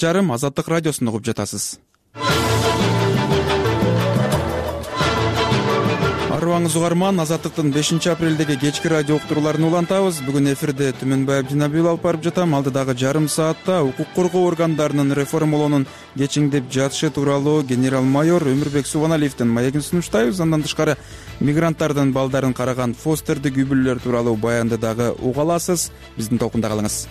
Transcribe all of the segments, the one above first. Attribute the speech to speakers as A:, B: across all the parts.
A: жарым Азаттык радиосун угуп жатасыз. Арыбаңыз угарман, Азаттыктын 5-апрелдеги кечки радио уктурууларын улантабыз. Бүгүн эфирде Түмөнбаев Динабил алып барып жатам. Алдыдагы жарым саатта укук коргоо органдарынын реформалоонун кечиңдеп жатышы тууралуу генерал-майор Өмүрбек Субаналиевдин маегин сунуштайбыз. Андан тышкары мигранттардын балдарын караган фостердик үй бүлөлөр тууралуу баянды дагы уга аласыз. Биздин толкунда калыңыз.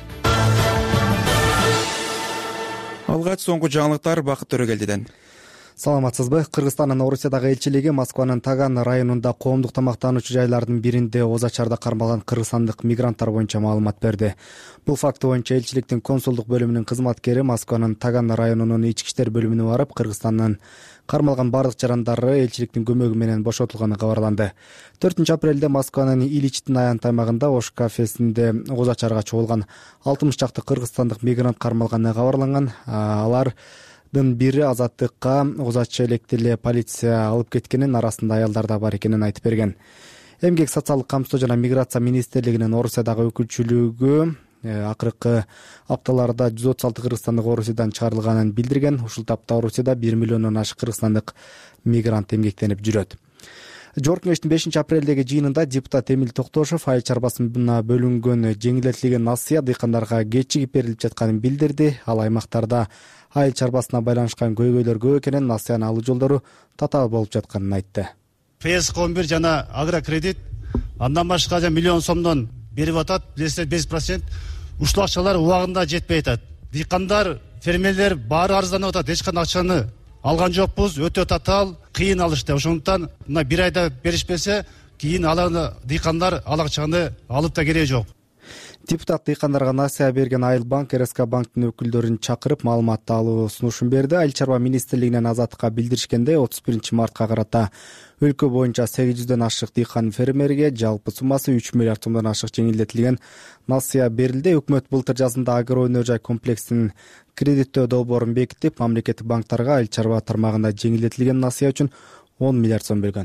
A: Алгач соңку жаңылыктар Бакыт Төрөгелдиден.
B: Саламатсызбы? Кыргызстандын Орусиядагы элчилиги Москванын Таган районунда коомдук тамактануучу жайлардын биринде озачарда кармалган кыргызстандык мигранттар боюнча маалымат берди. Бул факты боюнча элчиликтин консулдук бөлүмүнүн кызматкери Москванын Таган районунун ички иштер бөлүмүнө барып, Кыргызстандын кармалган бардык жарандары элчиликтин көмөгү менен бошотулганы кабарланды. 4-апрелде Москванын Ильичтин аянт аймагында Ош кафесинде озачарга чогулган 60 чакты кыргызстандык мигрант кармалганы кабарланган. Алардын бири Азаттыкка озача электе эле полиция алып кеткенин, арасында аялдар да бар экенин айтып берген. Эмгек социалдык камсыздоо жана миграция министрлигинин Орусиядагы өкүлчүлүгү акыркы апталарда 136 кыргызстандык Орусиядан чыгарылганын билдирген. Ушул тапта Орусияда 1 миллиондон ашык кыргызстандык мигрант эмгектенип жүрөт. Жогорку кеңештин 5-апрелдеги жыйынында депутат Эмил Токтошов айыл чарбасына бөлүнгөн жеңилдетилген насыя дыйкандарга кечигип берилип жатканын билдирди. Ал аймактарда айыл чарбасына байланышкан көйгөйлөр көп экенин, насыяны алуу жолдору татаал болуп жатканын айтты.
C: ПС-11 жана агрокредит андан башка миллион сомдон берип атат. Билесиздер 5%. Ушул акчалар убагында жетпей атат. Дыйкандар, фермерлер баары арызданып атат. Эч кандай акчаны алган жокпуз, өтө татаал, кыйын алышты. Ошондуктан мына бир айда беришпесе, кийин аларды дыйкандар ал акчаны алып да кереги жок.
B: Депутат дыйкандарга насыя берген Айыл банк, РСК банктын өкүлдөрүн чакырып маалымат алуу сунушун берди. Айыл чарба министрлигинен Азаттыкка билдиришкенде 31-мартка карата өлкө боюнча 800дөн ашык дыйкан фермерге жалпы суммасы 3 миллиард сомдон ашык жеңилдетилген насыя берилди. Өкмөт былтыр жазында агро өнөр жай комплексинин кредиттөө долбоорун бекитип, мамлекеттик банктарга айыл чарба тармагында жеңилдетилген насыя үчүн 10 миллиард сом берген.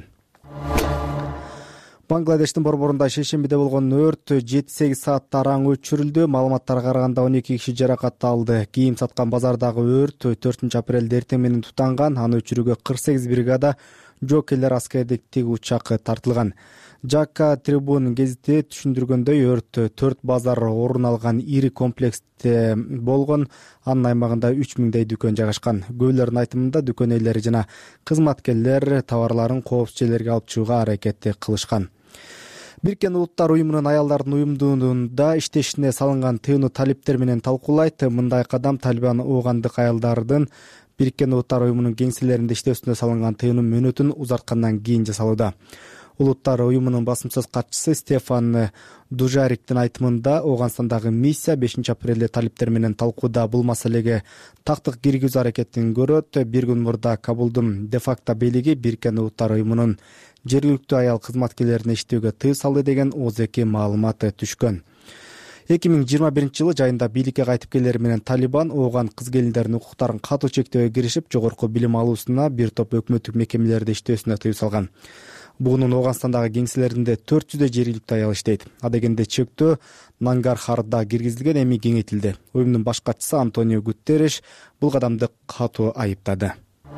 B: Бангладештин борборунда шейшембиде болгон өрт 7-8 саатта араң өчүрүлдү. Маалыматтарга караганда 12 киши жаракат алды. Кийим саткан базардагы өрт 4-апрелде эртең менен тутанган. Аны өчүрүүгө 48 бригада жокейлер аскердик учак тартылган. Жакка Трибун гезити түшүндүргөндөй, өрт 4 базар орун алган ири комплексте болгон. Анын аймагында 3000дей дүкөн жайгашкан. Көөлөрдүн айтымында дүкөн ээлери жана кызматкерлер товарларын коопсуз жерлерге алып чыгууга аракет кылышкан. Бириккен Улуттар уюмунун аялдардын уюмдуунда иштешине салынган тыюуну талиптер менен талкуулайт. Мындай кадам Талибан оогандык аялдардын Бириккен Улуттар уюмунун кеңселеринде иштөөсүнө салынган тыюунун мөөнөтүн узарткандан кийин жасалууда. Улуттар уюмунун басым сөз катчысы Стефан Дужариктин айтымында, Ооганстандагы миссия 5-апрелде талиптер менен талкууда бул маселеге тактык киргизүү аракетин көрөт. Бир күн мурда Кабулдун де-факто бийлиги Бириккен Улуттар уюмунун жергиликтүү аял кызматкерлерине иштөөгө тыюу салды деген ОЗК маалымат түшкөн. 2021-жылы жайында бийликке кайтып келери менен Талибан ооган кыз-келиндердин укуктарын катуу чектөөгө киришип, жогорку билим алуусуна, бир топ өкмөттүк мекемелерде иштөөсүнө тыюу салган. Бугунун Ооганстандагы кеңселеринде 400 жергиликтүү аял иштейт. Адегенде чектөө Нангархарда киргизилген, эми кеңейтилди. Уюмдун баш катчысы Антонио Гутерриш бул кадамды катуу айыптады.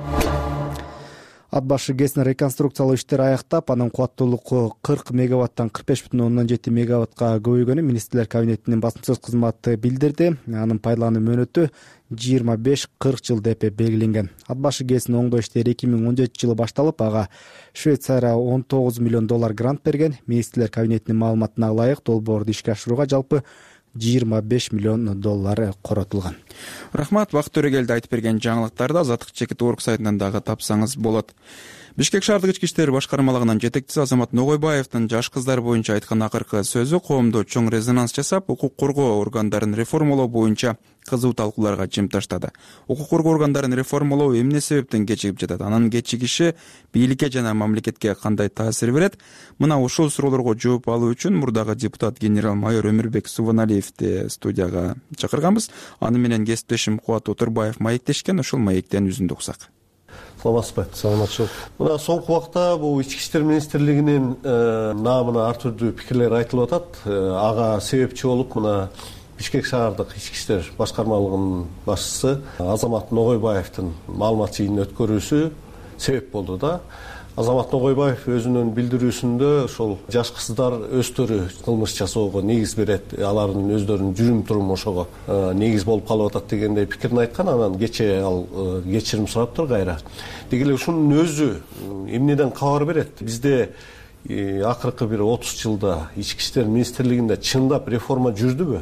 B: Ат башы ГЭСин реконструкциялоо иштери аяктап, анын кубаттуулугу 40 мегаваттан 45,7 мегаваттка көбөйгөнүн министрлер кабинетинин басым сөз кызматы билдирди. Анын пайдалануу мөөнөтү 25-40 жыл деп белгиленген. Ат башы ГЭСинин оңдоо иштери 2017-жылы башталып, ага Швейцария $19 миллион грант берген. Министрлер кабинетинин маалыматына ылайык долбоорду ишке ашырууга жалпы $25 миллион коротулган.
A: Рахмат, Бакыт Төрөгелди айтып берген жаңылыктарды Азаттык чекит.org сайтынан дагы тапсаңыз болот. Бишкек шаардык ички иштер башкармалыгынын жетекчиси Азамат Ногойбаевдин жаш кыздар боюнча айткан акыркы сөзү коомдо чоң резонанс жасап, укук коргоо органдарын реформалоо боюнча кызуу талкууларга жим таштады. Укук коргоо органдарын реформалоо эмне себептен кечигип жатат? Анын кечигиши бийликке жана мамлекетке кандай таасир берет? Мына ушул суроолорго жооп алуу үчүн мурдагы депутат генерал-майор Өмүрбек Субаналиевди студияга чакырганбыз. Аны менен кесиптешим Кубат Отурбаев маектешкен, ушул маектен үзүндү уксак.
D: Саламатсызбы, саламатчылык. Мына соңку убакта бул Ички иштер министрлигинин наамына ар түрдүү пикирлер айтылып атат. Ага себепчи болуп мына Бишкек шаардык ички иштер башкармалыгынын башчысы Азамат Ногойбаевдин маалымат жыйынын өткөрүүсү себеп болду да. Азамат Ногойбаев өзүнүн билдирүүсүндө ошол жаш кыздар өздөрү кылмыш жасоого негиз берет, алардын өздөрүнүн жүрүм туруму ошого негиз болуп калып атат дегендей пикирин айткан. Анан кечээ ал кечирим сураптыр кайра. Деги эле ушунун өзү эмнеден кабар берет? Бизде акыркы бир 30 жылда ички иштер министрлигинде чындап реформа жүрдүбү?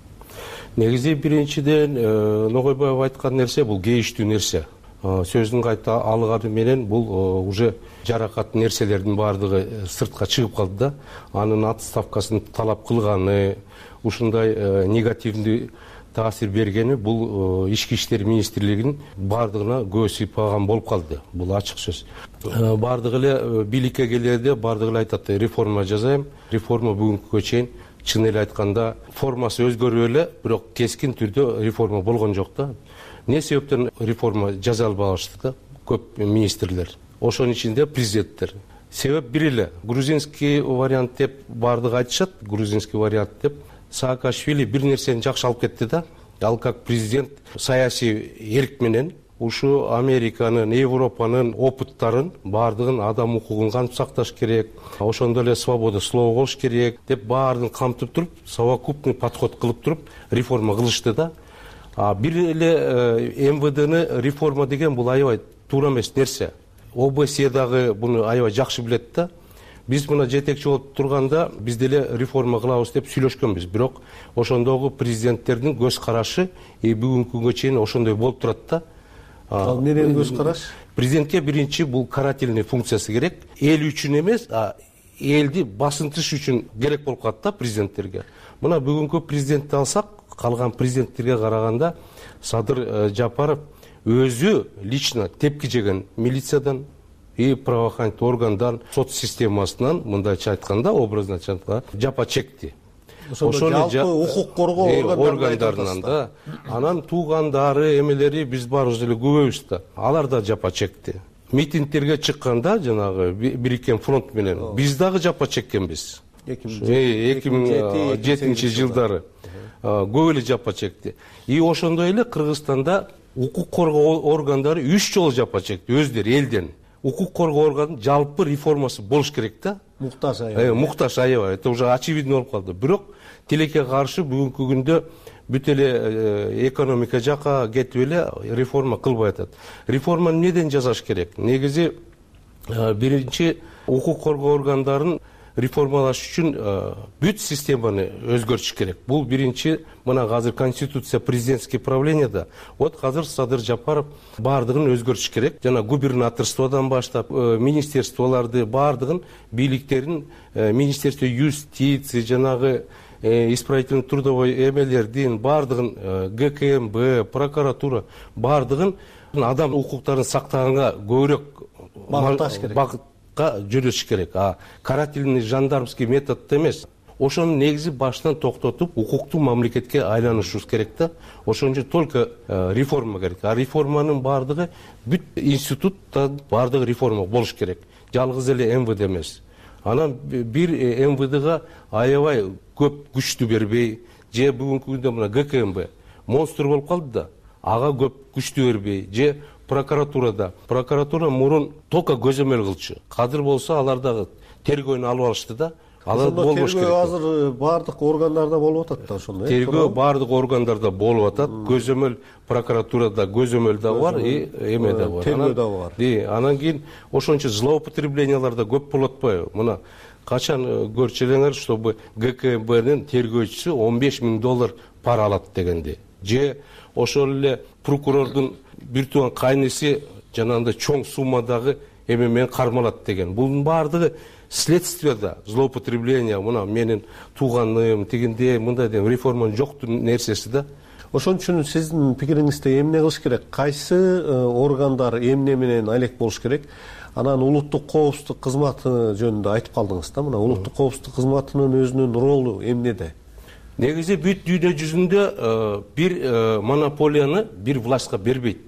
E: Негизи биринчиден Ногойбаев айткан нерсе бул кейиштүү нерсе. Сөзүн кайта алганы менен бул уже жаракат нерселердин баардыгы сыртка чыгып калды да. Анын отставкасын талап кылганы, ушундай негативдүү таасир бергени бул ички иштер министрлигинин баардыгына көз сыйпаган болуп калды. Бул ачык сөз. Баардыгы эле бийликке келерде баардыгы эле айтат, реформа жасайм. Реформа бүгүнкүгө чейин чын эле айтканда формасы өзгөрүп эле, бирок кескин түрдө реформа болгон жок да. Не себептен реформа жаза албашты да көп министрлер, ошонун ичинде президенттер. Себеп бир эле, грузинский вариант деп баардыгы айтышат, грузинский вариант деп. Саакашвили бир нерсени жакшы алып кетти да. Ал как президент саясий эрк менен ушу Американын, Европанын опыттарын баардыгын адам укугун кантип сакташ керек, ошондой эле свобода слова болуш керек деп баардыгын камтып туруп, совокупный подход кылып туруп реформа кылышты да. Бир эле МВДны реформа деген бул аябай туура эмес нерсе. ОБСЕ дагы буну аябай жакшы билет да. Биз мына жетекчи болуп турганда биз деле реформа кылабыз деп сүйлөшкөнбүз. Бирок ошондогу президенттердин көз карашы бүгүнкү күнгө чейин ошондой болуп турат да.
D: Ал менен көз караш?
E: Президентке биринчи бул карательный функциясы керек. Эл үчүн эмес, элди басынтыш үчүн керек болуп калат да президенттерге. Мына бүгүнкү президентти алсак, калган президенттерге караганда Садыр Жапаров өзү лично тепки жеген милициядан и правоохранительный органдан, сот системасынан, мындайча айтканда, образно айтканда, жапа чекти.
D: Жалпы укук коргоо
E: органдарынан да. Анан туугандары, эмелери биз баарыбыз эле күбөбүз да. Алар да жапа чекти. Митингтерге чыкканда жанагы бириккен фронт менен биз дагы жапа чеккенбиз. 2007 жылдары көп эле жапа чекти. И ошондой эле Кыргызстанда укук коргоо органдары 3 жолу жапа чекти өздөрү элден. Укук коргоо органынын жалпы реформасы болуш керек да.
D: Муктаж аябай.
E: Муктаж аябай. Это уже очевидно болуп калды. Бирок тилекке каршы бүгүнкү күндө бүт эле экономика жака кетип эле реформа кылбай атат. Реформаны неден жасаш керек? Негизи биринчи укук коргоо органдарын реформалаш үчүн бүт системаны өзгөртүш керек. Бул биринчи, мына азыр конституция президентский правлениеда. Вот азыр Садыр Жапаров баардыгын өзгөртүш керек. Жана губернаторстводан баштап министерстволарды баардыгын бийликтерин, министерство юстиции, жанагы исправительный трудовой эмелердин баардыгын, ГКМБ, прокуратура баардыгын адам укуктарын сактаганга көбүрөөк
D: багытташ керек.
E: Жүрүш керек. Карательный жандармский метод эмес. Ошонун негизи башынан токтотуп, укуктуу мамлекетке айланышыбыз керек да. Ошон үчүн только реформа керек. Реформанын баардыгы бүт институттан баардыгы реформа болуш керек. Жалгыз эле МВД эмес. Анан бир МВДга аябай көп күчтү бербей, же бүгүнкү күндө мына ГКМБ монстр болуп калды да. Ага көп күчтү бербей, же прокуратура мурун только көзөмөл кылчу. Кадыр болсо алар дагы тергөөнү алып алышты да. Алар болбош керек.
D: Тергөө азыр баардык органдарда болуп атат да ошондой.
E: Тергөө баардык органдарда болуп атат. Көзөмөл прокуратурада көзөмөл да бар, эме да бар.
D: Тергөө да бар.
E: Анан кийин ошончо злоупотреблениялар да көп болуп атпайбы? Мына качан көрчүлөңөр, чтобы ГКМБнын тергөөчүсү $15,000 пара алат дегенди. Же ошол эле прокурордун бир туган кайнысы жанагындай чоң суммадагы эме менен кармалат деген. Бунун баардыгы следствияда злоупотребление, мына менин тууганым тигинде мындай деген реформанын жокту нерсеси да.
D: Ошон үчүн сиздин пикириңизде эмне кылыш керек? Кайсы органдар эмне менен алек болуш керек? Анан улуттук коопсуздук кызматы жөнүндө айтып калдыңыз да. Мына улуттук коопсуздук кызматынын өзүнүн ролу эмнеде?
E: Негизи бүт дүйнө жүзүндө бир монополияны бир властка бербейт.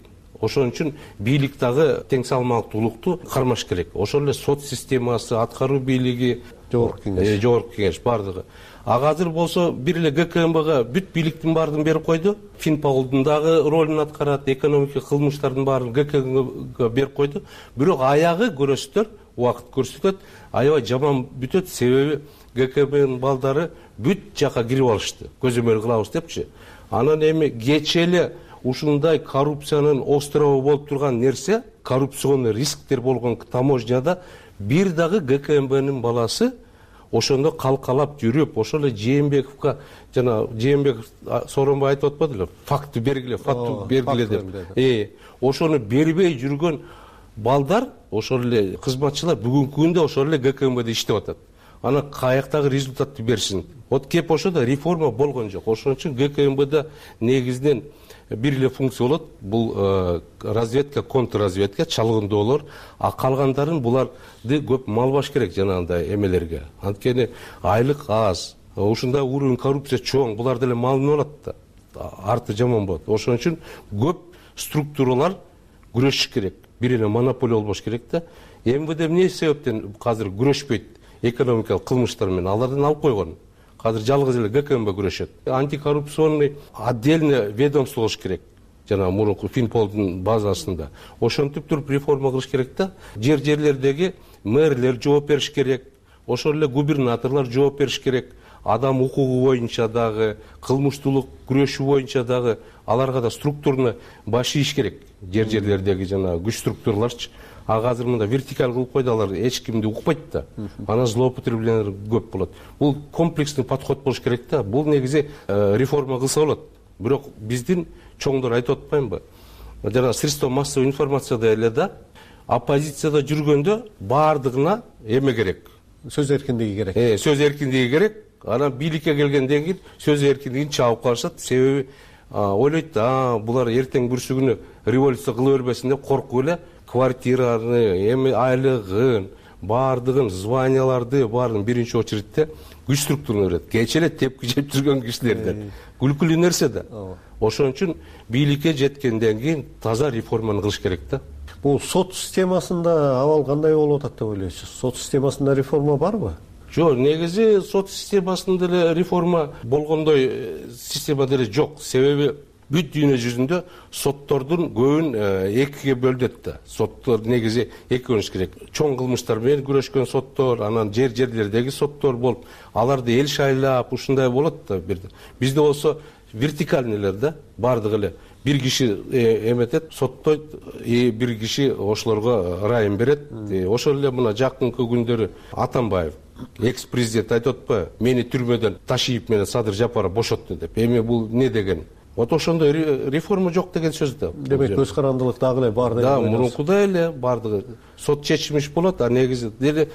E: ошон үчүн бийлик дагы тең салмактуулукту кармаш керек. Ошол эле сот системасы, аткаруу бийлиги,
D: жогорку
E: кеңеш бардыгы. Азыр болсо бир эле ГКМБга бүт бийликтин баардыгын берип койду. Финпаулдун дагы ролун аткарат, экономикалык кылмыштардын баарын ГКМБга берип койду. Бирок аягы көрөсүздөр, убакыт көрсөтөт, аябай жаман бүтөт. Себеби ГКМБнын балдары бүт жака кирип алышты. Көзөмөл кылабыз депчи. Анан эми кечээ ушундай коррупциянын острову болуп турган нерсе, коррупционный рисктер болгон таможняда бир дагы ГКМБнын баласы ошондо калкалап жүрүп, ошол эле Жээнбековго жана Жээнбеков Сооронбай айтып атпады эле, факты бергиле деп. Ошону бербей жүргөн балдар, ошол эле кызматчылар бүгүнкү күндө ошол эле ГКМБде иштеп атат. Ана каяктагы результатты берсин. Вот кеп ошодо реформа болгон жок. Ошон үчүн ГКМБде негизинен бир эле функция болот. Бул разведка, контрразведка, чалгындоолор, а калгандарын буларды көп малбаш керек жанагындай эмелерге. Анткени айлык аз, ушундай уровень коррупция чоң, булар деле малынып алат да. Арты жаман болот. Ошон үчүн көп структуралар күрөшүш керек. Бир эле монополия болбош керек да. МВД эмне себептен азыр күрөшпөйт экономикалык кылмыштар менен? Алардан алып койгон. Азыр жалгыз эле ГКМБ күрөшөт. Антикоррупционный отдельный ведомство болуш керек. Жана мурунку Финполдун базасында. Ошентип туруп реформа кылыш керек да. Жерлердеги мэрлер жооп бериш керек. Ошол эле губернаторлор жооп бериш керек. Адам укугу боюнча дагы, кылмыштуулук күрөшүү боюнча дагы аларга да структурно баш ийиш керек. Жерлердеги жана күч структураларчы. Азыр мында вертикаль кылып койду, алар эч кимди укпайт да. Анан злоупотребление көп болот. Бул комплексный подход болуш керек да. Бул негизи реформа кылса болот. Бирок биздин чоңдор айтып атпаймынбы? Жана средства массовой информацияда эле да, оппозицияда жүргөндө баардыгына эме керек.
D: Сөз эркиндиги керек.
E: Сөз эркиндиги керек. Анан бийликке келгенден кийин сөз эркиндигин чаап калышат. Себеби ойлойт да, булар эртең бүрсү күнү революция кыла бербесин деп коркуп эле квартираны, эми айлыгын, баардыгын, званияларды баарын биринчи очередте күч структурuna берет. Кечээ эле тепки жеп жүргөн кишилерден. Күлкүлүү нерсе да. Ошон үчүн бийликке жеткенден кийин таза реформаны кылыш керек да.
D: Бул сот системасында абал кандай болуп атат деп ойлойсуз? Сот системасында реформа барбы?
E: Жок, негизи сот системасында деле реформа болгондой система деле жок. Себеби бүт дүйнө жүзүндө соттордун көбүн экиге бөлдөт да. Соттор негизи эки бөлүнүш керек. Чоң кылмыштар менен күрөшкөн соттор, анан жерлердеги соттор болуп, аларды эл шайлап ушундай болот да бирде. Бизде болсо вертикальныйлар да, бардыгы эле бир киши эметет, соттойт, бир киши ошолорго райын берет. Ошол эле мына жакынкы күндөрү Атамбаев экс-президент айтып атпайбы, мени түрмөдөн Ташиев менен Садыр Жапаров бошотту деп. Эми бул не деген? Вот ошондой реформа жок деген сөз да.
D: Демек көз карандылык дагы эле бар деген.
E: Да, мурункудай эле бардыгы. Сот чечимиш болот, а негизи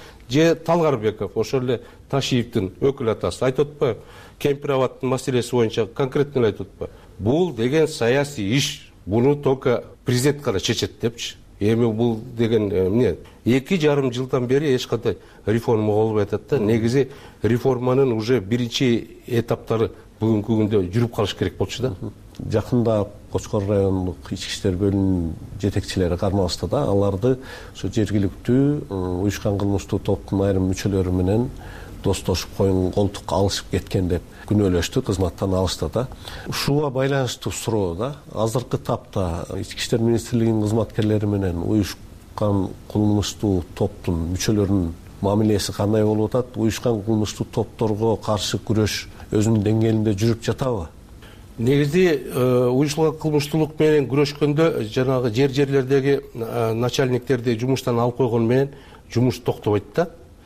E: же Талгарбеков, ошол эле Ташиевдин өкүл атасы айтып атпайбы, Кемпироваттын маселеси боюнча конкретно айтып атпайбы. Бул деген саясий иш, буну только президент гана чечет депчи. Эми бул деген эмне? 2,5 жылдан бери эч кандай реформа болбой атат да. Негизи реформанын уже биринчи этаптары бүгүнкү күндө жүрүп калыш керек болчу да.
D: Жакында Кочкор райондук ички иштер бөлүмүнүн жетекчилери кармалышты да, аларды ошо жергиликтүү уюшкан кылмыштуу топтун айрым мүчөлөрү менен достошуп колтук алышып кеткен деп күнөөлөштү, кызматтан алышты да. Ушуга байланыштуу суроо да. Азыркы тапта ички иштер министрлигинин кызматкерлери менен уюшкан кылмыштуу топтун мүчөлөрүнүн мамилеси кандай болуп атат? Уюшкан кылмыштуу топторго каршы күрөш өзүнүн деңгээлинде жүрүп жатабы?
E: Негизи уюшулган кылмыштуулук менен күрөшкөндө жанагы жерлердеги начальниктерди жумуштан алып койгон менен жумуш токтобойт да.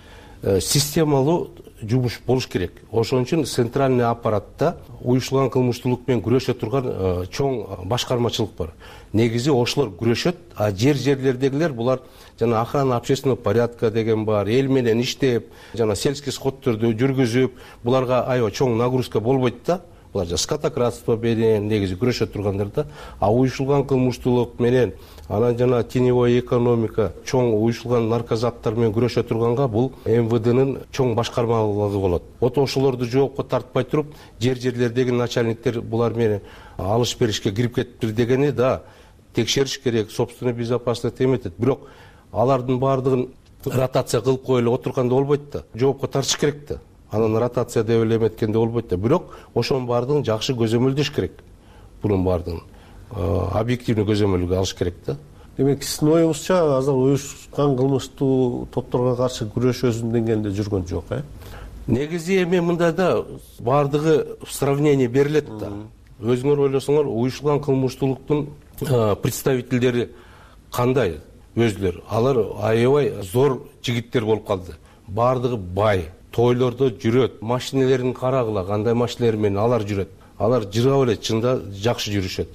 E: Системалуу жумуш болуш керек. Ошон үчүн центральный аппаратта уюшулган кылмыштуулук менен күрөшө турган чоң башкармачылык бар. Негизи ошолор күрөшөт, а жерлердегилер булар жана охрана общественного порядка деген бар, эл менен иштеп, жана сельский сходторду жүргүзүп, буларга аябай чоң нагрузка болбойт да. Булар скотократство менен негизи күрөшө тургандар да. А уюшулган кылмыштуулук менен анан жана теневой экономика, чоң уюшулган наркозаттар менен күрөшө турганга бул МВДнын чоң башкармалыгы болот. Вот ошолорду жоопко тартпай туруп, жерлердеги начальниктер булар менен алыш беришке кирип кетиптир дегени да. текшериш керек, собственный безопасность эметет. Бирок алардын баардыгын ротация кылып коюп эле отурганда болбойт да. Жоопко тартыш керек да. Анан ротация деп эле эметкенде болбойт да. Бирок ошонун баардыгын жакшы көзөмөлдөш керек. Бунун баардыгын объективный көзөмөлгө алыш керек да.
D: Демек, сиздин оюңузча азыр уюшкан кылмыштуу топторго каршы күрөшүүбүздүн деңгээлинде жүргөн жок,
E: Негизи эми мындай да баардыгы сравнение берилет да. Өзүңөр ойлосоңор, уюшулган кылмыштуулуктун представителдери кандай өзүлөр? Алар аябай зор жигиттер болуп калды. Баардыгы бай, тойлордо жүрөт, машинелерин карагыла, кандай машинелер менен алар жүрөт. Алар жыргап эле чында жакшы жүрүшөт.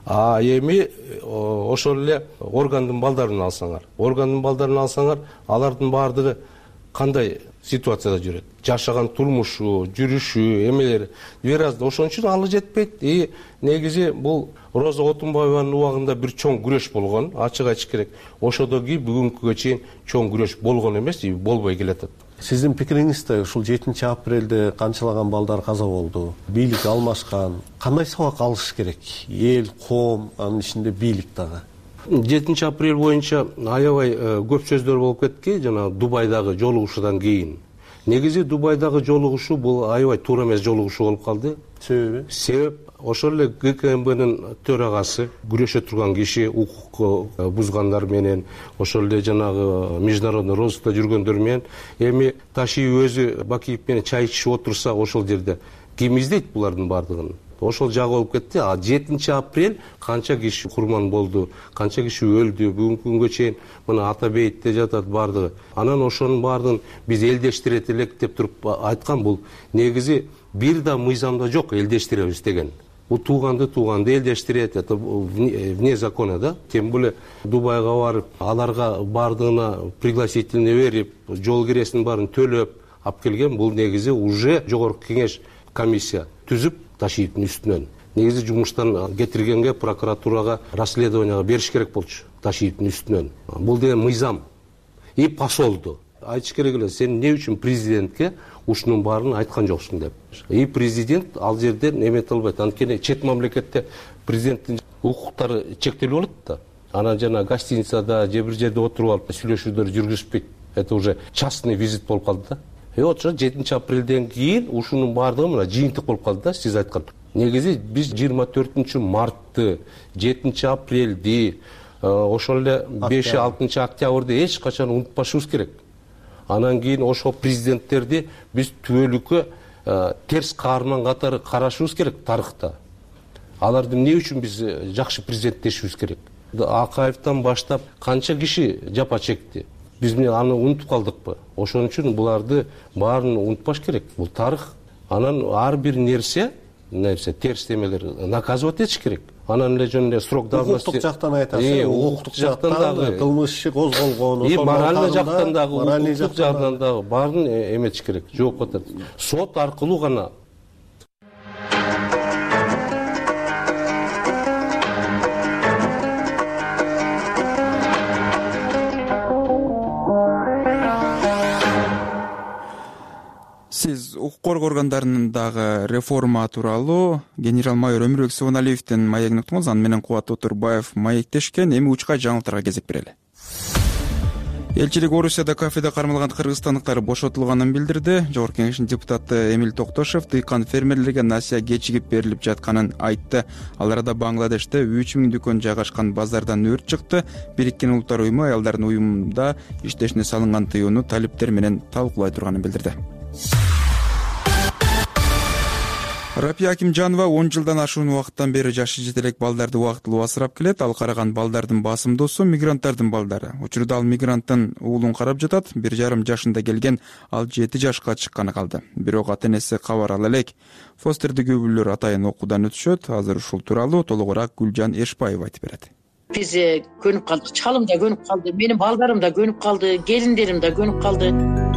E: Эми ошол эле органдын балдарын алсаңар, алардын баардыгы кандай ситуацияда жүрөт? Жашаган турмушу, жүрүшү, эмелери бир аз ошон үчүн алы жетпейт. Негизи бул Роза Отунбаеванын убагында бир чоң күрөш болгон, ачык айтыш керек. Ошодон кийин бүгүнкүгө чейин чоң күрөш болгон эмес, болбой келатат.
D: Сиздин пикириңизде ушул 7 апрелде канчалаган балдар каза болду, бийлик алмашкан, кандай сабак алыш керек? Эл, коом, анын ичинде бийлик дагы.
E: 7 апрель боюнча аябай көп сөздөр болуп кетти, жана Дубайдагы жолугушуудан кийин. Негизи Дубайдагы жолугушуу бул аябай туура эмес жолугушуу болуп калды. Себеп ошол эле ГКМБнын төрагасы, күрөшө турган киши, укук бузгандар менен, ошол эле жанагы международный розыскта жүргөндөр менен, эми Ташиев өзү Бакиев менен чай ичип отурса, ошол жерде ким издейт булардын баардыгын? Ошол жагы болуп кетти. 7 апрель канча киши курман болду, канча киши өлдү, бүгүнкү күнгө чейин мына Атабейитте жатат баардыгы. Анан ошонун баардыгын биз элдештирет элек деп туруп айткан, бул негизи бир да мыйзамда жок элдештиребиз деген. Бул тууганды элдештирет, это вне закона, да? Тем более Дубайга барып, аларга баардыгына пригласительный берип, жол киресинин баарын төлөп алып келген, бул негизи уже жогорку кеңеш комиссия түзүп Ташиевдин үстүнөн. Негизи жумуштан кетиргенге прокуратурага расследованияга бериш керек болчу Ташиевдин үстүнөн. Бул деген мыйзам. И посолду. Айтыш керек эле, сен эмне үчүн президентке ушунун баарын айткан жоксуң деп. И президент ал жерден эмете албайт. Анткени чет мамлекетте президенттин укуктары чектелип болот да. Анан жана гостиницада же бир жерде отуруп алып сүйлөшүүлөр жүргүзбөйт. Это уже частный визит болуп калды да. Ошо 7 апрелден кийин ушунун баардыгы мына жыйынтык болуп калды да, сиз айткан. Негизи биз 24 мартты, 7 апрелди, ошол эле 5-6 октябрды эч качан унутпашыбыз керек. Анан кийин ошол президенттерди биз түбөлүккө терс каарман катары карашыбыз керек тарыхта. Аларды эмне үчүн биз жакшы президент дешибиз керек? Акаевден баштап канча киши жапа чекти? Биз аны унутуп калдыкпы? Ошон үчүн буларды баарын унутпаш керек. Бул тарых. Анан ар бир нерсе терс эмелер наказывать этиш керек. Анан эле жөн эле срок давности.
D: Укуктук жактан айтасыз. Укуктук жактан дагы кылмыш иши козголгон,
E: ошол моральный жактан дагы, укуктук жактан дагы баарын эметиш керек. Жоопко тартып. Сот аркылуу гана.
A: Сиз укук коргоо органдарынын дагы реформа тууралуу генерал майор Өмүрбек Субаналиевдин маегин уктуңуз. Аны менен Кубат Отурбаев маектешкен. Эми учка жаңылыктарга кезек берели. Элчилик Орусияда кафеде кармалган кыргызстандыктар бошотулганын билдирди. Жогорку кеңештин депутаты Эмил Токтошев дыйкан фермерлерге насыя кечигип берилип жатканын айтты. Ал арада Бангладеште 3000 дүкөн жайгашкан базардан өрт чыкты. Бириккен Улуттар уюму аялдардын уюмунда иштешине салынган тыюуну талиптер менен талкуулай турганын билдирди. Рапия Акимжанова 10 жылдан ашуун убакыттан бери жашы жетелек балдарды убактылуу асырап келет. Ал караган балдардын басымдуусу мигранттардын балдары. Учурда ал мигранттын уулун карап жатат. 1,5 жашында келген, ал 7 жашка чыкканы калды. Бирок ата-энеси кабар ала элек. Фостерди көбүлөр атайын окуудан өтүшөт. Азыр ушул тууралуу толугураак Гүлжан Эшпаева айтып берет.
F: Биз көнүп калдык, чалым да көнүп калды, менин балдарым да көнүп калды, келиндерим да көнүп калды.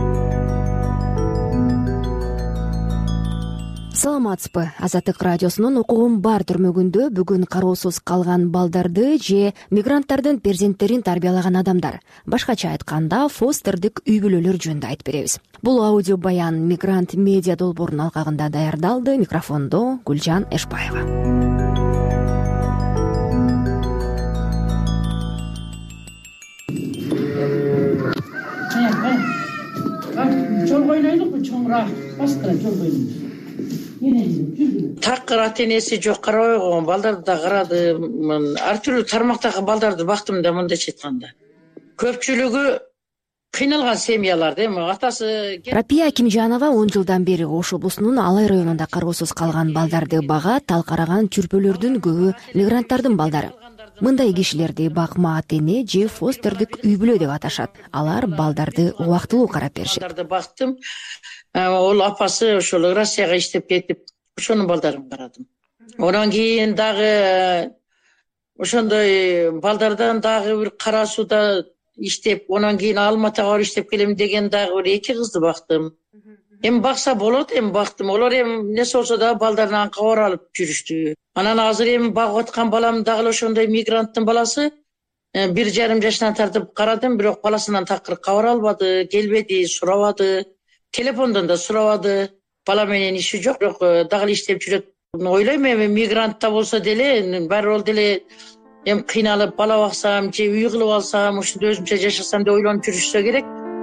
G: Саламатсызбы? Азаттык радиосунун укугум бар түрмөгүндө бүгүн кароосуз калган балдарды же мигранттардын перзенттерин тарбиялаган адамдар, башкача айтканда фостердик үй бүлөлөр жөнүндө айтып беребиз. Бул аудио баян Мигрант медиа долбоорунун алкагында даярдалды. Микрофондо Гүлжан Эшпаева.
F: чоңураак баскыра жолдойм. Такыр ата энеси жок карабай койгон балдарды да карадым. Ар түрдүү тармактагы балдарды бактым да, мындайча айтканда. Көпчүлүгү кыйналган семьялар да, эми атасы.
G: Рапия Акимжанова 10 жылдан бери Ош облусунун Алай районунда кароосуз калган балдарды багат, талкараган чүрпөлөрдүн көбү мигранттардын балдары. Мындай кишилерди бакма ата эне же фостердик үй бүлө деп аташат. Алар балдарды убактылуу карап беришет.
F: Балдарды бактым. Ол апасы ошол Россияга иштеп кетип, ошонун балдарын карадым. Онан кийин дагы ошондой балдардан дагы бир Кара Сууда иштеп, онан кийин Алматыга барып иштеп келем деген дагы бир 2 кызды бактым. Эми бакса болот, эми бактым. Олар эми эмнеси болсо да балдарынан кабар алып жүрүштү. Анан азыр эми багып аткан балам дагы ошондой мигранттын баласы. 1,5 жашынан тартып карадым, бирок баласынан такыр кабар албады, келбеди, сурабады. Телефондон да сурабады. Бала менен иши жок, бирок дагы иштеп жүрөт. Ойлойм, эми мигрантта болсо деле, баары ол деле эми кыйналып бала баксам же үй кылып алсам, ушунда өзүмчө жашасам деп ойлонуп жүрүшсө керек.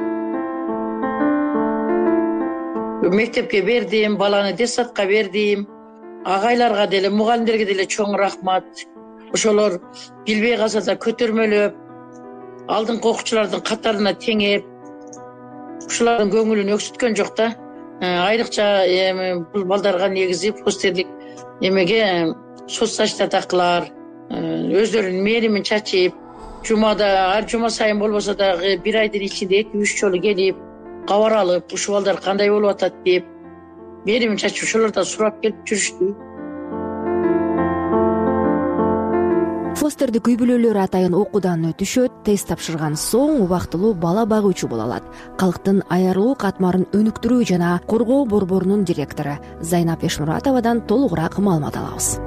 F: Мектепке бердим, баланы детсадка бердим. Агайларга деле, мугалимдерге деле чоң рахмат. Ошолор билбей калса да көтөрмөлөп, алдыңкы окуучулардын катарына теңеп, ушулардын көңүлүн өксүткөн жок да. Айрыкча бул балдарга негизи фостерлик эмеге соцзащита такылар, өздөрүнүн мээримин чачып, жумада ар жума сайын болбосо дагы 1 айдын ичинде 2-3 жолу келип, кабар алып, ушул балдар кандай болуп атат деп, мээримин чачып ошолордон сурап келип жүрүштү.
G: Фостердик үй бүлөлөр атайын окуудан өтүшөт, тест тапшырган соң убактылуу бала багуучу боло алат. Калктын аярылуу катмарын өнүктүрүү жана коргоо борборунун директору Зайнап Эшмуратовадан толугураак маалымат алабыз.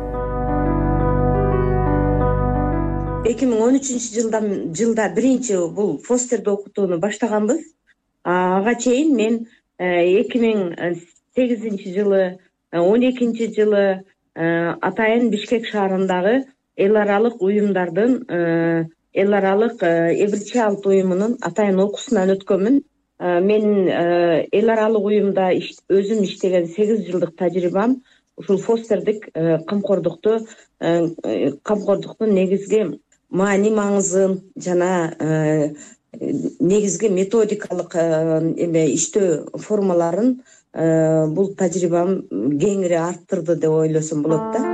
H: 2013 жылда биринчи бул фостерди окутууну баштаганбыз. Ага чейин мен 2008 жылы, 12 жылы атайын Бишкек шаарындагы эл аралык уюмдардын, эл аралык Эбричалт уюмунун атайын окуусунан өткөнмүн. Мен эл аралык уюмда өзүм иштеген 8 жылдык тажрыйбам ушул фостердик камкордуктун негизги маани маңызын жана негизги методикалык иштөө формаларын бул тажрыйбам кеңири арттырды деп ойлосом болот да.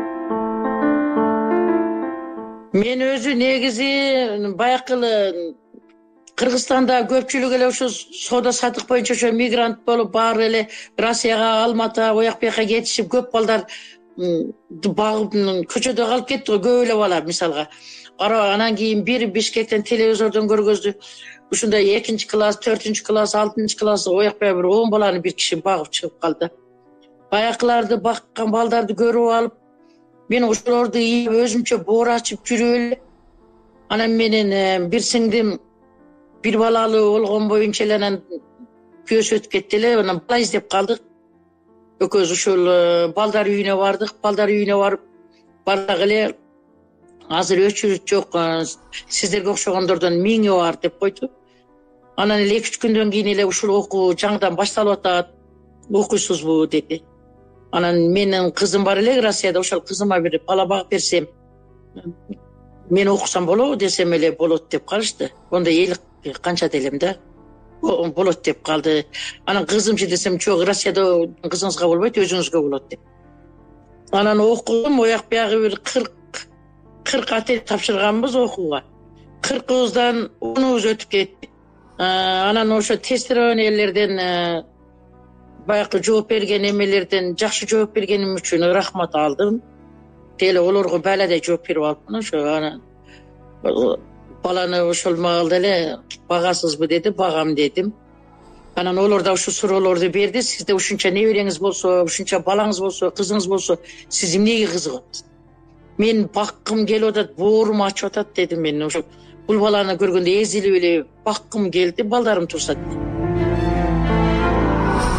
F: Мен өзү негизи баякы Кыргызстанда көпчүлүк эле ошо соода сатык боюнча ошо мигрант болуп баары эле Россияга, Алматыга, ояк бияка кетишип, көп балдар багып көчөдө калып кетти го, көп эле бала мисалга. Анан кийин бир Бишкектен телевизордон көргөздү. Ушундай 2 класс, 4 класс, 6 класс ояк бия бир 10 баланы бир киши багып чыгып калды. Баякыларды баккан балдарды көрүп алып, мен ошолорду өзүмчө боор ачып жүрүп эле. Анан менен бир сиңдим бир балалуу болгон боюнча эле анан күйөөсү өтүп кетти эле. Анан бала издеп калдык. Экөөбүз ушул балдар үйүнө бардык. Балдар үйүнө барып бардык эле. Азыр өчүрүт жок, сиздерге окшогондордон 1000 бар деп койду. Анан эле 2-3 күндөн кийин эле ушул окуу жаңыдан башталып атат. Окуйсузбу деди. Анан менин кызым бар эле Россияда, ошол кызыма бир бала багып берсем, мен окусам болобу десем эле болот деп калышты. Онда эл канча делем да. Болот деп калды. Анан кызымчы десем, жок, Россияда кызыңызга болбойт, өзүңүзгө болот деп. Анан окудум, ояк биягы бир 40 ата тапшырганбыз окууга. 40-ыбыздан 10-убуз өтүп кетти. Анан ошо тестирование баякы жооп берген эмелерден жакшы жооп бергеним үчүн рахмат алдым. Деле олорго бааладай жооп берип алыпмын. Ошо баланы ошол маалда эле багасызбы деди, багам дедим. Анан олор да ушу суроолорду берди. Сизде ушунча небереңиз болсо, ушунча балаңыз болсо, кызыңыз болсо, сиз эмнеге кызыгасыз? Мен баккым келип атат, боорум ачып атат дедим мен. Ошо бул баланы көргөндө эзилип эле баккым келди, балдарым турса.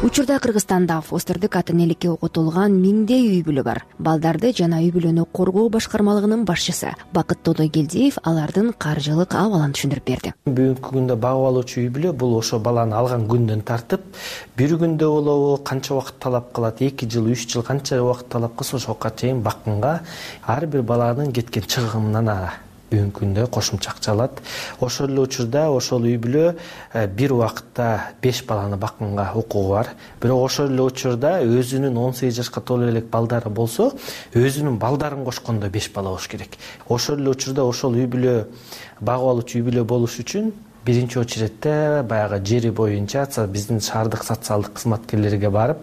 G: Учурда Кыргызстанда фостердик ата энеликке окутулган миңдей үй бүлө бар. Балдарды жана үй бүлөнү коргоо башкармалыгынын башчысы Бакыт Тодойгелдиев алардын каржылык абалын түшүндүрүп берди.
I: Бүгүнкү күндө багып алуучу үй бүлө бул ошо баланы алган күндөн тартып, бир күндө болобу, канча убакыт талап кылат, 2 жыл, 3 жыл канча убакыт талап кылса ошого чейин бакканга ар бир баланын кеткен чыгымынан бүгүнкү күндө кошумча акча алат. Ошол эле учурда ошол үй бүлө бир убакытта 5 баланы бакканга укугу бар. Бирок ошол эле учурда өзүнүн 18 жашка толо элек балдары болсо, өзүнүн балдарын кошкондо 5 бала болуш керек. Ошол эле учурда ошол үй бүлө багып алуучу үй бүлө болуш үчүн биринчи очередте баягы жери боюнча биздин шаардык социалдык кызматкерлерге барып,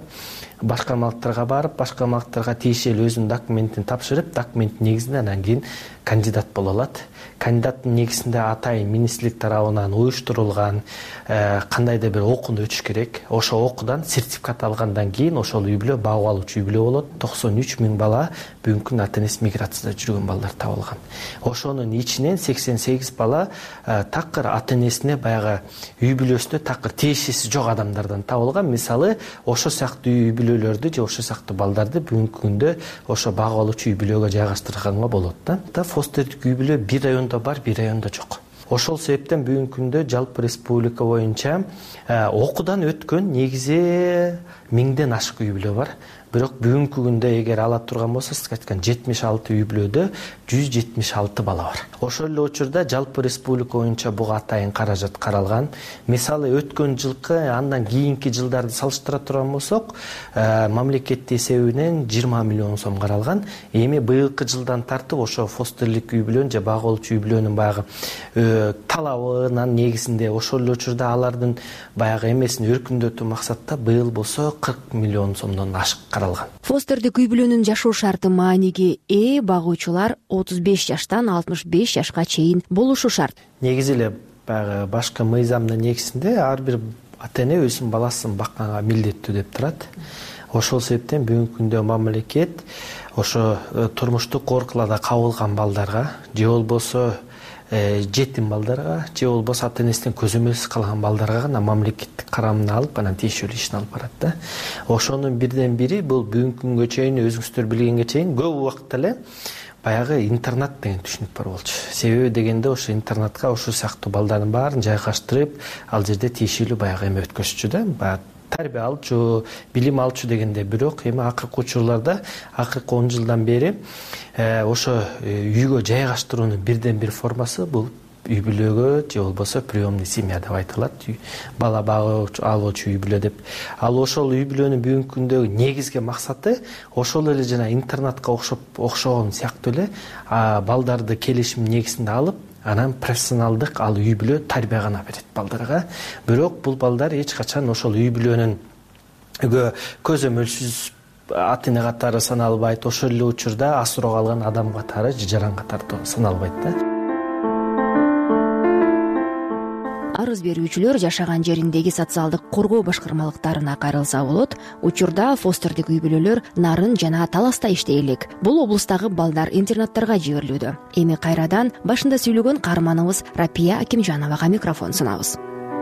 I: башкармалыктарга тиешелүү өзүнүн документин тапшырып, документтин негизинде анан кийин кандидат боло алат. Кандидаттын негизинде атайын министрлик тарабынан уюштурулган кандайдыр бир окууну өтүш керек. Ошо окуудан сертификат алгандан кийин ошол үй бүлө багып алуучу үй бүлө болот. 93 000 бала бүгүнкү ата энеси миграцияда жүргөн балдар табылган. Ошонун ичинен 88 бала такыр ата энесине баягы үй бүлөсүнө такыр тиешеси жок адамдардан табылган. Мисалы, ошо сыяктуу үй бүлөлөрдү же ошо сыяктуу балдарды бүгүнкү күндө ошо багып алуучу үй бүлөгө жайгаштырганга болот да. Фостердик үй бүлө бир райондо бар, бир райондо жок. Ошол себептен бүгүнкү күндө жалпы республика боюнча окуудан өткөн негизи 1000ден ашык үй бүлө бар. Бирок бүгүнкү күндө эгер ала турган болсо, сиз айткан 76 үй бүлөдө 176 бала бар. Ошол эле учурда жалпы республика боюнча буга атайын каражат каралган. Мисалы, өткөн жылкы андан кийинки жылдарды салыштыра турган болсок, мамлекет эсебинен 20 миллион сом каралган. Эми быйылкы жылдан тартып ошо фостерлик үй бүлөнү же багып алуучу үй бүлөнүн баягы талабынын негизинде ошол эле учурда алардын баягы эмесин өркүндөтүү максатта быйыл болсо 40 миллион сомдон ашык каралган.
G: Фостердик үй бүлөнүн жашоо шарты мааниге ээ багуучулар 35 жаштан 65 жашка чейин болушу шарт.
I: Негизи эле баягы башкы мыйзамдын негизинде ар бир ата эне өзүнүн баласын бакканга милдеттүү деп турат. Ошол себептен бүгүнкү күндө мамлекет ошо турмуштук коркуларда кабылган балдарга же болбосо жетим балдарга же болбосо ата энесинен көзөмөлсүз калган балдарга гана мамлекеттик карамына алып, анан тиешелүү ишин алып барат да. Ошонун бирден бири бул бүгүнкү күнгө чейин өзүңүздөр билгенге чейин көп убакытта эле баягы интернат деген түшүнүк бар болчу. Себеби дегенде ошо интернатка ошо сыяктуу балдардын баарын жайгаштырып, ал жерде тиешелүү баягы эме өткөзчү да. Тарбия алчу, билим алчу дегенде. Бирок эми акыркы учурларда, акыркы 10 жылдан бери ошо үйгө жайгаштыруунун бирден бир формасы бул үй бүлөгө же болбосо приемный семья деп айтылат. Бала багып алуучу үй бүлө деп. Ал ошол үй бүлөнүн бүгүнкү күндөгү негизги максаты ошол эле жана интернатка окшогон сыяктуу эле балдарды келишим негизинде алып, анан профессионалдык ал үй бүлө тарбия гана берет балдарга. Бирок бул балдар эч качан ошол үй бүлөнүн көзөмөлсүз ата эне катары саналбайт. Ошол эле учурда асыроо алган адам катары же жаран катары саналбайт да.
G: Арыз берүүчүлөр жашаган жериндеги социалдык коргоо башкармалыктарына кайрылса болот. Учурда фостердик үй бүлөлөр Нарын жана Таласта иштей элек. Бул облустагы балдар интернаттарга жиберилүүдө. Эми кайрадан башында сүйлөгөн каарманыбыз Рапия Акимжановага микрофон сунабыз.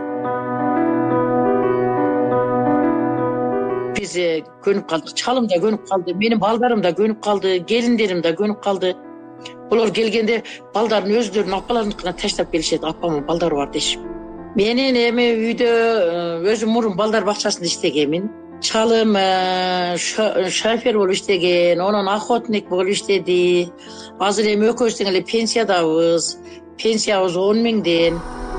F: Биз көнүп калдык, чалым да көнүп калды, менин балдарым да көнүп калды, келиндерим да көнүп калды. Булар келгенде балдарын өздөрүнүн апаларыныкына таштап келишет, апамын балдар бар дешип. Менин эми үйдө өзүм мурун балдар бакчасында иштегенмин. Чалым шофер болуп иштеген, анан охотник болуп иштеди. Азыр эми экөөбүз тең эле пенсиядабыз. Пенсиябыз 10 000ден.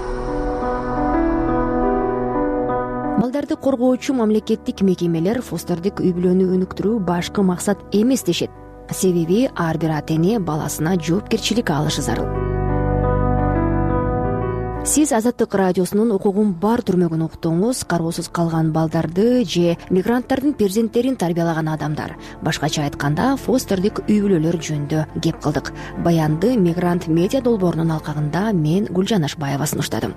G: Балдарды коргоочу мамлекеттик мекемелер фостердик үй бүлөнү өнүктүрүү башкы максат эмес дешет. Себеби ар бир ата эне баласына жоопкерчилик алышы зарыл. Сиз Азаттык радиосунун укугун бар түрмөгүн уктуңуз. Кароосуз калган балдарды же мигранттардын перзенттерин тарбиялаган адамдар, башкача айтканда фостердик үй бүлөлөр жөнүндө кеп кылдык. Баянды Мигрант медиа долбоорунун алкагында мен Гүлжан Ашбаева сунуштадым.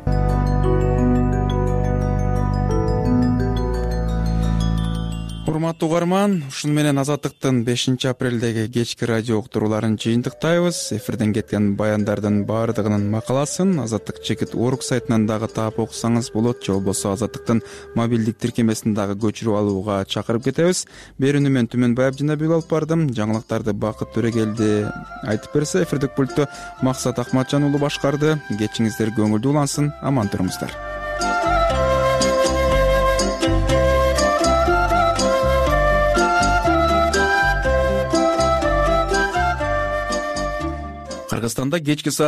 A: урматтуу угарман, ушуну менен Азаттыктын 5 апрелдеги кечки радио уктурууларын жыйынтыктайбыз. Эфирден кеткен баяндардын баардыгынын макаласын Азаттык чекит орг сайтынан дагы таап окусаңыз болот, же болбосо Азаттыктын мобилдик тиркемесин дагы көчүрүп алууга чакырып кетебиз. Берүүнү мен Түмөн Байабжанабек алып бардым. Жаңылыктарды Бакыт Төрөгелди айтып берсе, эфирдик пультту Максат Акматжан уулу башкарды. Кечиңиздер көңүлдүү улансын, аман туруңуздар. Кыргызстанда кечки